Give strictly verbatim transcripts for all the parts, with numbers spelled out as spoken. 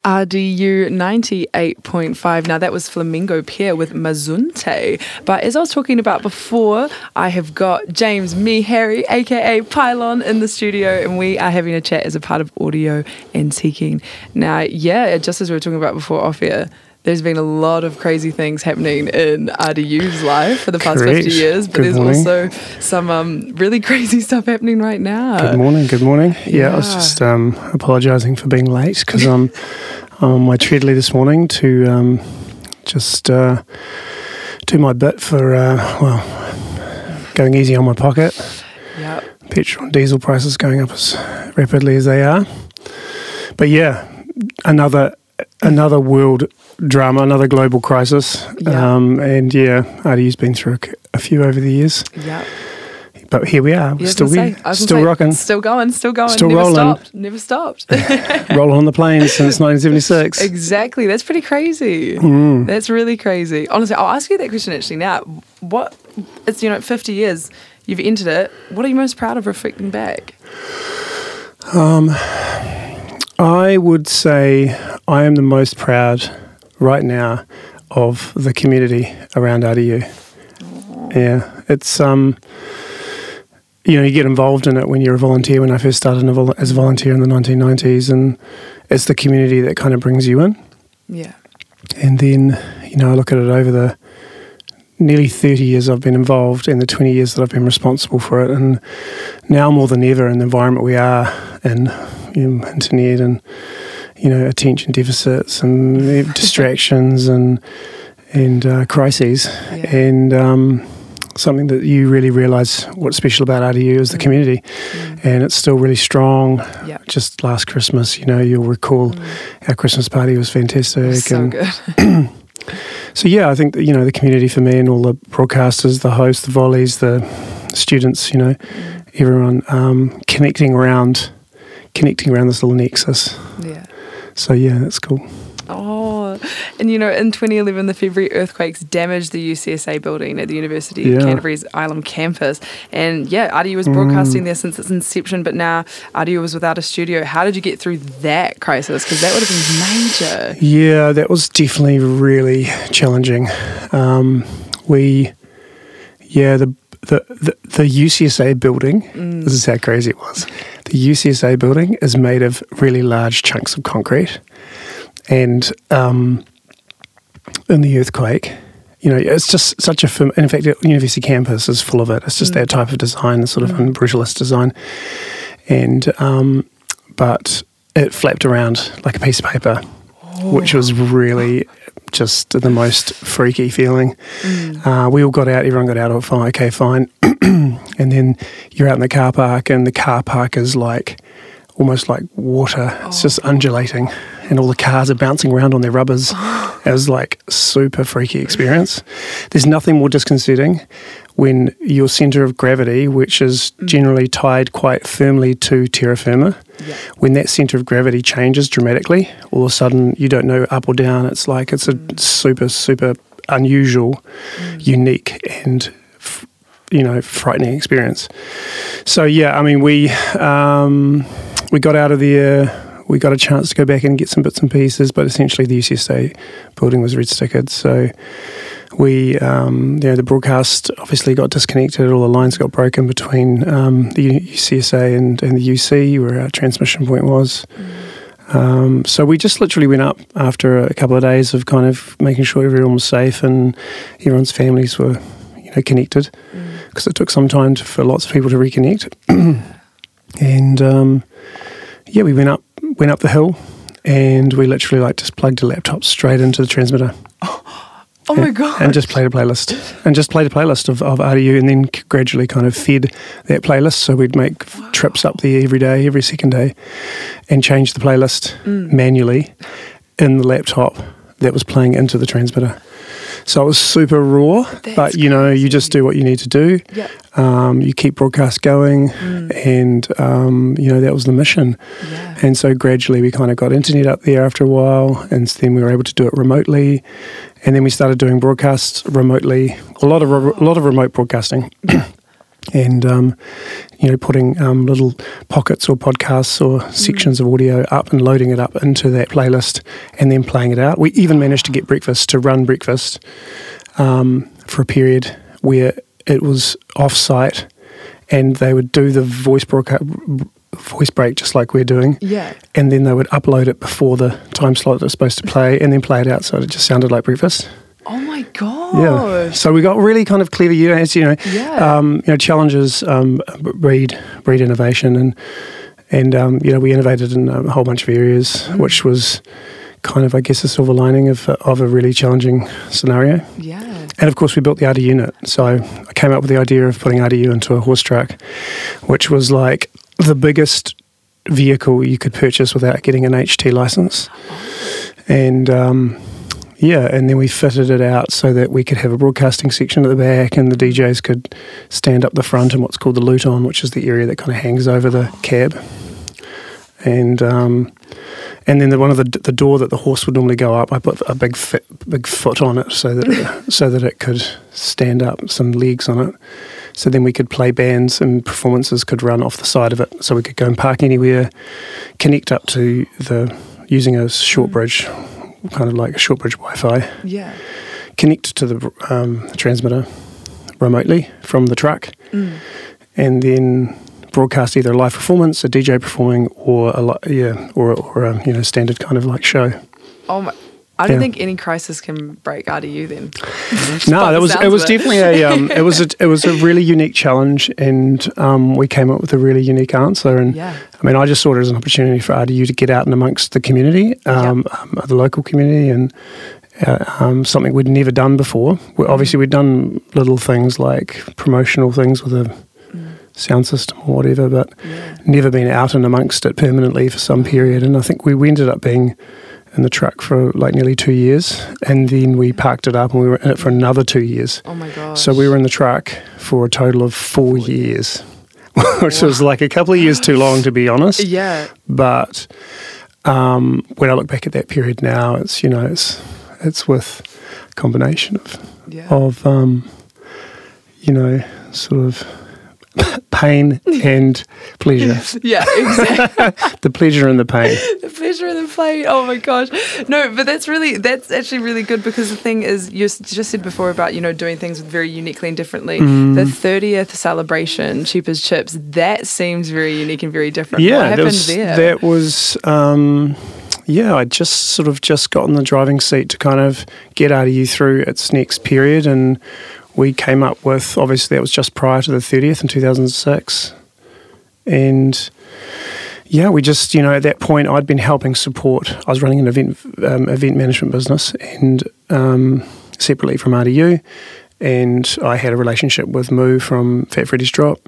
R D U ninety-eight point five. Now that was Flamingo Pier with Mazunte. But as I was talking about before, I have got James Me Harry, aka Pylon, in the studio, and we are having a chat as a part of Audio Antiquing. Now, yeah, just as we were talking about before off air, there's been a lot of crazy things happening in R D U's life for the past Correct. fifty years, but Good there's morning. also some um, really crazy stuff happening right now. Good morning, good morning. Yeah, Yeah. I was just um, apologising for being late because I'm, I'm on my treadly this morning to um, just uh, do my bit for, uh, well, going easy on my pocket. Yep. Petrol and diesel prices going up as rapidly as they are. But yeah, another another world drama, another global crisis. Yeah. Um, and yeah, R D U's been through a, a few over the years. Yep. But here we are, Yeah, I was still gonna we, say- I was still gonna say, rocking, Still going, still going. Still never rolling. stopped. Never stopped. rolling on the planes since nineteen seventy-six. Exactly. That's pretty crazy. Mm. That's really crazy. Honestly, I'll ask you that question actually now. What, it's, you know, fifty years, you've entered it. What are you most proud of reflecting back? Um, I would say I am the most proud right now of the community around R D U. Oh. Yeah, it's um, you know, you get involved in it when you're a volunteer. When I first started in a vol- as a volunteer in the nineteen nineties, and it's the community that kind of brings you in. Yeah. And then, you know, I look at it over the nearly thirty years I've been involved and the twenty years that I've been responsible for it. And now more than ever in the environment we are in, you know, internet and, you know, attention deficits and distractions and and uh, crises. Yeah. And um, something that you really realise what's special about R D U is the Mm. community. Mm. And it's still really strong. Yeah. Just last Christmas, you know, you'll recall Mm. our Christmas party was fantastic. So and good. So yeah, I think that, you know, the community for me and all the broadcasters, the hosts, the volleys, the students, you know, Mm. everyone um, connecting around, connecting around this little nexus. Yeah. So yeah, that's cool. Oh, and you know, in twenty eleven, the February earthquakes damaged the U C S A building at the University Yeah. of Canterbury's Ilam campus. And yeah, R D U was broadcasting there since its inception, but now R D U was without a studio. How did you get through that crisis? Because that would have been major. Yeah, that was definitely really challenging. Um, we, yeah, the, the the the U C S A building. Mm. This is how crazy it was. The U C S A building is made of really large chunks of concrete. And um, in the earthquake, you know, it's just such a firm. In fact, the university campus is full of it. It's just Mm. that type of design, sort of Mm. brutalist design. And um, but it flapped around like a piece of paper, which was really just the most freaky feeling. Mm. Uh, we all got out. Everyone got out. Oh, fine, okay, fine. And then you're out in the car park, and the car park is like almost like water. It's just undulating, and all the cars are bouncing around on their rubbers. It was like super freaky experience. There's nothing more disconcerting when your centre of gravity, which is generally tied quite firmly to terra firma, Yeah. when that centre of gravity changes dramatically, all of a sudden you don't know up or down. It's like it's a super, super unusual, unique and f- you know, frightening experience. So yeah, I mean, we um, we got out of there. We got a chance to go back and get some bits and pieces, but essentially the U C S A building was red stickered. So we, um, you know, the broadcast obviously got disconnected. All the lines got broken between um, the U C S A and, and the U C, where our transmission point was. Um, so we just literally went up after a couple of days of kind of making sure everyone was safe and everyone's families were, you know, connected, because it took some time to, for lots of people to reconnect. And um, yeah, we went up went up the hill, and we literally like just plugged a laptop straight into the transmitter. Oh my God. And just played a playlist. And just played a playlist of, of R D U, and then gradually kind of fed that playlist. So we'd make Wow. trips up there every day, every second day, and change the playlist Mm. manually in the laptop that was playing into the transmitter. So it was super raw, That's but you know, you just crazy. do what you need to do. Yeah. Um, you keep broadcast going, Mm. and um, you know, that was the mission. Yeah. And so gradually we kind of got internet up there after a while, and then we were able to do it remotely. And then we started doing broadcasts remotely, a lot of re- a lot of remote broadcasting. and um, you know, putting um, little pockets or podcasts or sections mm. of audio up and loading it up into that playlist and then playing it out. We even managed to get breakfast to run breakfast um, for a period where it was off-site, and they would do the voice broadcast, voice break just like we're doing. Yeah. And then they would upload it before the time slot that was supposed to play, and then play it out, so it just sounded like breakfast. Oh my gosh. Yeah. So we got really kind of clever, you know, as you know, yeah. um, you know, challenges um, breed breed innovation, and and um, you know, we innovated in a whole bunch of areas, mm. which was kind of, I guess, a silver lining of of a really challenging scenario. Yeah. And of course, we built the R D unit. So I came up with the idea of putting R D U into a horse truck, which was like the biggest vehicle you could purchase without getting an H T license. And um, yeah, and then we fitted it out so that we could have a broadcasting section at the back, and the D Js could stand up the front in what's called the luton, which is the area that kind of hangs over the cab. And um, and then the one of the the door that the horse would normally go up, I put a big fit, big foot on it so that it, so that it could stand up, some legs on it. So then we could play bands, and performances could run off the side of it. So we could go and park anywhere, connect up to the using a short bridge, kind of like a short bridge Wi-Fi. Yeah. Connect to the um, transmitter remotely from the truck, mm. and then broadcast either a live performance, a D J performing, or a li- yeah, or or a you know standard kind of like show. Oh my! I don't yeah. think any crisis can break R D U then. No, that was it was definitely a um, it was a it was a really unique challenge, and um, we came up with a really unique answer. And yeah. I mean, I just saw it as an opportunity for R D U to get out and amongst the community, um, yeah. um, the local community, and uh, um, something we'd never done before. We, obviously, we'd done little things like promotional things with a sound system or whatever, but yeah. never been out and amongst it permanently for some period. And I think we, we ended up being in the truck for like nearly two years, and then we parked it up and we were in it for another two years. Oh my gosh. So we were in the truck for a total of four, four years, years. which wow. was like a couple of years too long, to be honest. Yeah. But um, when I look back at that period now, it's, you know, it's it's with a combination of, yeah. of um, you know, sort of pain and pleasure. Yeah, exactly. The pleasure and the pain. The pleasure and the pain. Oh my gosh. No, but that's really, that's actually really good, because the thing is, you just said before about, you know, doing things very uniquely and differently. Mm. The thirtieth celebration, Cheap as Chips, that seems very unique and very different. Yeah, what happened was, there? That was, um, yeah, I just sort of just got in the driving seat to kind of get R D U through its next period, and we came up with, obviously that was just prior to the thirtieth in two thousand six. And yeah, we just, you know, at that point I'd been helping support, I was running an event um, event management business, and um, separately from R D U, and I had a relationship with Moo from Fat Freddy's Drop.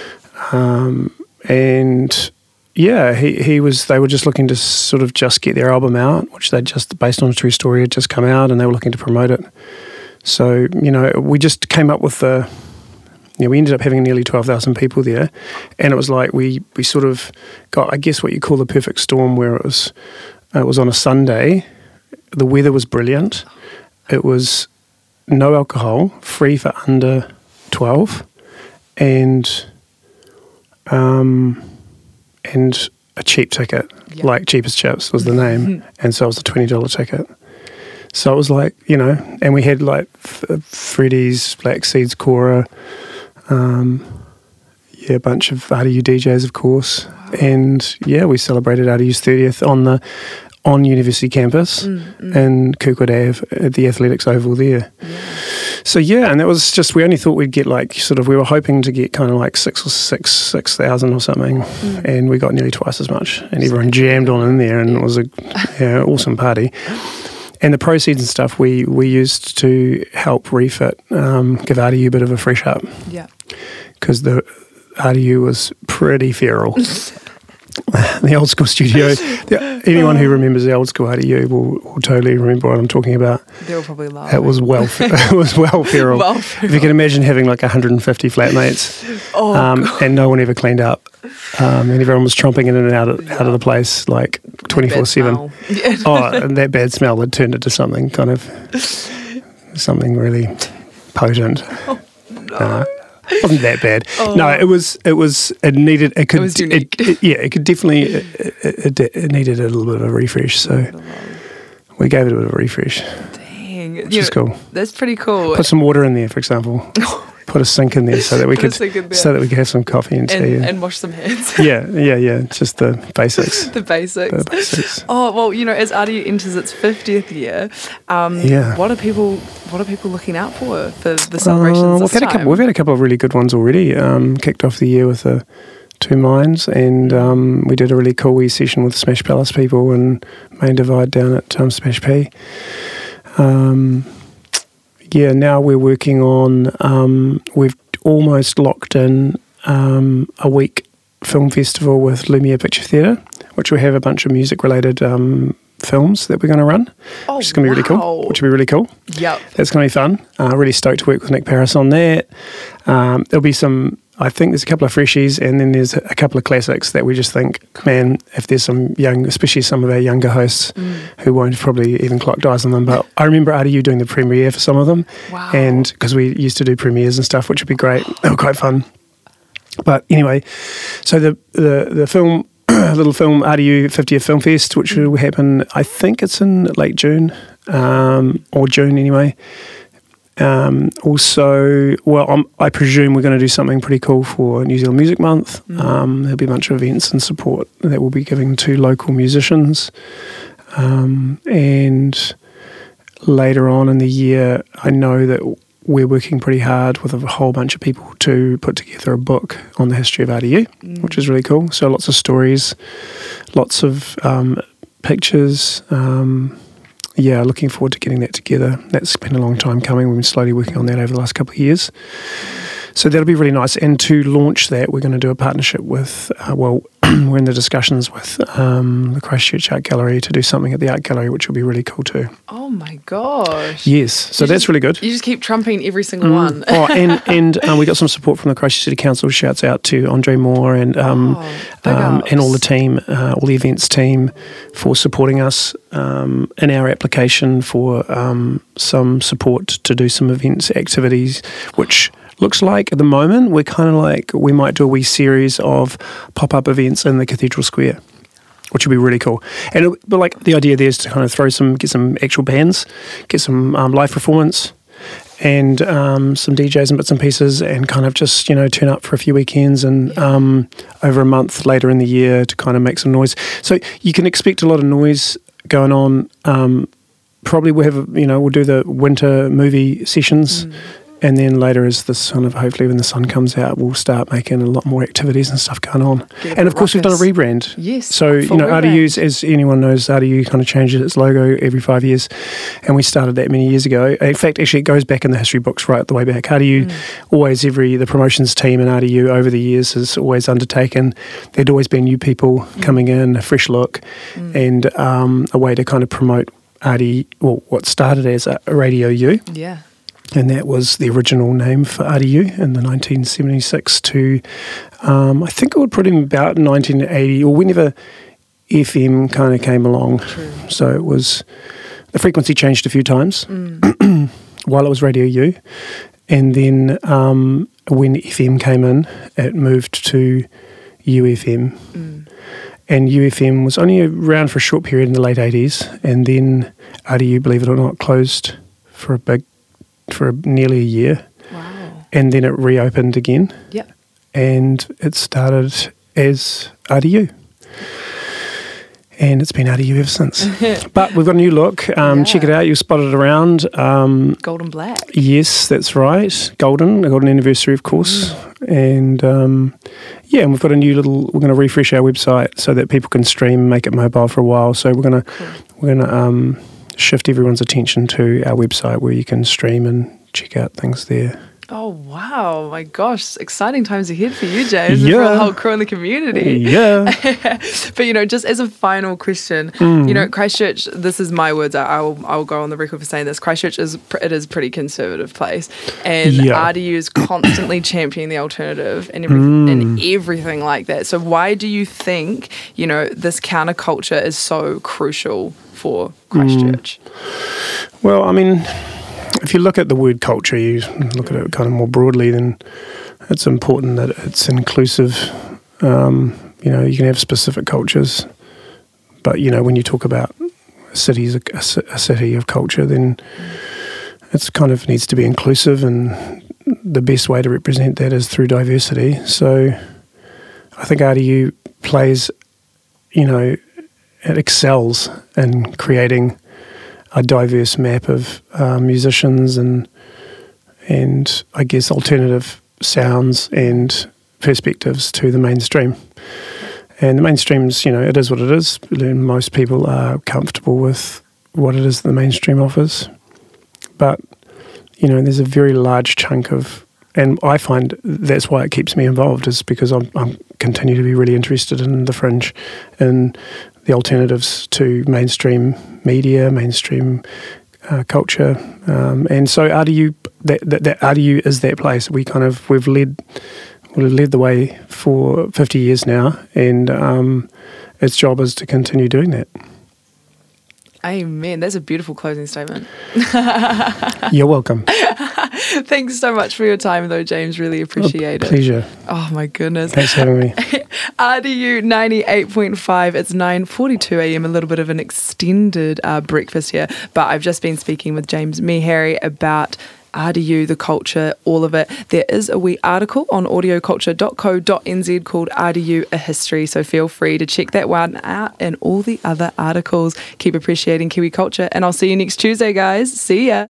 Um, and yeah, he, he was, they were just looking to sort of just get their album out, which they'd just, based on a true story, had just come out, and they were looking to promote it. So, you know, we just came up with the, you know, we ended up having nearly twelve thousand people there, and it was like we, we sort of got, I guess, what you call the perfect storm, where it was, it was on a Sunday, the weather was brilliant, it was no alcohol, free for under twelve, and, um, and a cheap ticket, yeah. like Cheap as Chips was the name, and so it was a twenty dollars ticket. So it was like, you know, and we had like F- Freddy's, Black Seeds, Cora, um, yeah, a bunch of R D U D Js, of course. Wow. And yeah, we celebrated R D U's thirtieth on the on University campus mm, mm. in Kirkwood Ave at the Athletics Oval there. Yeah. So yeah, and that was just, we only thought we'd get like sort of, we were hoping to get kind of like six or six, six thousand or something, mm. and we got nearly twice as much, and everyone jammed on in there, and it was a yeah, awesome party. And the proceeds and stuff we, we used to help refit, um, give R D U a bit of a fresh up. Yeah. Because the R D U was pretty feral. The old school studio. The, anyone who remembers the old school R D U will, will totally remember what I'm talking about. They'll probably laugh. It was well, it was well feral. well feral. If you can imagine having like one hundred fifty flatmates, oh, um, and no one ever cleaned up. Um, and everyone was tromping in and out of, yeah. out of the place like twenty-four seven. Yeah. Oh, and that bad smell had turned into something kind of, something really potent. Oh, no. Uh, wasn't that bad. Oh. No, it was. It was. It needed. It could. It was unique. It, it, yeah, it could definitely. It, it, it needed a little bit of a refresh. So we gave it a bit of a refresh. Dang, which you is know, cool. That's pretty cool. Put some water in there, for example. Put a sink in there so that we Put a could sink in there. so that we could have some coffee and tea. and, And, and wash some hands. yeah, yeah, yeah. Just the basics. the basics. The basics. Oh well, you know, as R D U enters its fiftieth year, um, Yeah. what are people what are people looking out for for the celebrations? Uh, this we've had a time? couple. We've had a couple of really good ones already. Um, kicked off the year with the Two Minds, and um, we did a really cool wee session with Smash Palace people and Main Divide down at um, Smash P. Um, yeah, now we're working on. Um, we've almost locked in um, a week film festival with Lumiere Picture Theatre, which will have a bunch of music-related um, films that we're going to run, Oh, which is going to be really wow. cool. Which will be really cool. Yep. That's going to be fun. Uh, really stoked to work with Nick Paris on that. Um, there'll be some, I think there's a couple of freshies and then there's a couple of classics that we just think, man, if there's some young, especially some of our younger hosts Mm. who won't probably even clock eyes on them. But I remember R D U doing the premiere for some of them. Wow. And because we used to do premieres and stuff, which would be great. They were quite fun. But anyway, so the, the, the film, little film R D U fiftieth Film Fest, which will happen, I think it's in late June, um, or June anyway. Um, also, well, I'm, I presume we're going to do something pretty cool for New Zealand Music Month. Mm. Um, there'll be a bunch of events and support that we'll be giving to local musicians. Um, and later on in the year, I know that we're working pretty hard with a whole bunch of people to put together a book on the history of R D U, Mm. which is really cool. So lots of stories, lots of um, pictures. Um, yeah, looking forward to getting that together. That's been a long time coming. We've been slowly working on that over the last couple of years. So that'll be really nice. And to launch that, we're going to do a partnership with, uh, well, we're in the discussions with um, the Christchurch Art Gallery to do something at the Art Gallery, which will be really cool too. Oh my gosh. Yes, so You that's just- really good. You just keep trumping every single Mm. one. oh, and and um, we got some support from the Christchurch City Council. Shouts out to Andre Moore and um, Oh, big um, and all the ups. team, uh, all the events team, for supporting us um, in our application for um, some support to do some events, activities, which looks like at the moment we're kind of like we might do a wee series of pop-up events in the Cathedral Square, which would be really cool. And it, but like the idea there is to kind of throw some, get some actual bands, get some um, live performance, and um, some D Js and bits and pieces, and kind of just, you know, turn up for a few weekends and um, over a month later in the year to kind of make some noise. So you can expect a lot of noise going on. Um, probably we'll have, you know, we'll do the winter movie sessions. Mm. And then later, as this kind of hopefully when the sun comes out, we'll start making a lot more activities and stuff going on. Get a And of bit course, we've done a ruckus. rebrand. Yes. So, you full know, rebrand. R D U's, as anyone knows, R D U kind of changes its logo every five years. And we started that many years ago. In fact, actually, it goes back in the history books right the way back. R D U, Mm. always every, the promotions team in R D U over the years has always undertaken, there'd always been new people coming in, a fresh look, Mm. and um, a way to kind of promote R D U, well, what started as a Radio U. Yeah. And that was the original name for R D U in the nineteen seventy-six to, um, I think it would put him about nineteen eighty, or whenever F M kind of came along. True. So it was, the frequency changed a few times Mm. while it was Radio U. And then um, when F M came in, it moved to U F M. Mm. And U F M was only around for a short period in the late eighties. And then R D U, believe it or not, closed for a big for nearly a year, Wow. and then it reopened again, Yep. and it started as R D U, and it's been R D U ever since. But we've got a new look. Um, Yeah. Check it out. You'll spot it around. Um, Golden black. yes, that's right. Golden, a golden anniversary, of course. And um, yeah, and we've got a new little. We're going to refresh our website so that people can stream, make it mobile for a while. So we're going to Cool. we're going to um, shift everyone's attention to our website where you can stream and check out things there. Oh wow! My gosh, exciting times ahead for you, James, and for Yeah. the whole crew in the community. Yeah. But you know, just as a final question, Mm. you know, Christchurch. This is my words. I I will I will go on the record for saying this. Christchurch is pr- it is a pretty conservative place, and Yeah. R D U is constantly championing the alternative and every, Mm. and everything like that. So why do you think you know this counterculture is so crucial for Christchurch? Well, I mean, if you look at the word culture, you look at it kind of more broadly than it's important that it's inclusive. Um, you know, you can have specific cultures, but, you know, when you talk about cities, a, a city of culture, then it's kind of needs to be inclusive, and the best way to represent that is through diversity. So I think R D U plays, you know, it excels in creating a diverse map of uh, musicians and and I guess alternative sounds and perspectives to the mainstream. And the mainstream's, you know, it is what it is. Most people are comfortable with what it is that the mainstream offers. But, you know, there's a very large chunk of, and I find that's why it keeps me involved, is because I'm, I'm continue to be really interested in the fringe and the alternatives to mainstream media, mainstream uh, culture. Um, and so R D U, that, that, that R D U is that place. We kind of, we've led... We've led the way for fifty years now, and um, its job is to continue doing that. Amen. That's a beautiful closing statement. You're welcome. Thanks so much for your time, though, James. Really appreciate a it. Pleasure. Oh, my goodness. Thanks for having me. R D U ninety-eight point five. It's nine forty-two a.m. A little bit of an extended uh, breakfast here, but I've just been speaking with James Meharry about R D U, the culture, all of it. There is a wee article on audio culture dot co dot n z called R D U, A History, so feel free to check that one out and all the other articles. Keep appreciating Kiwi culture, and I'll see you next Tuesday, guys. See ya.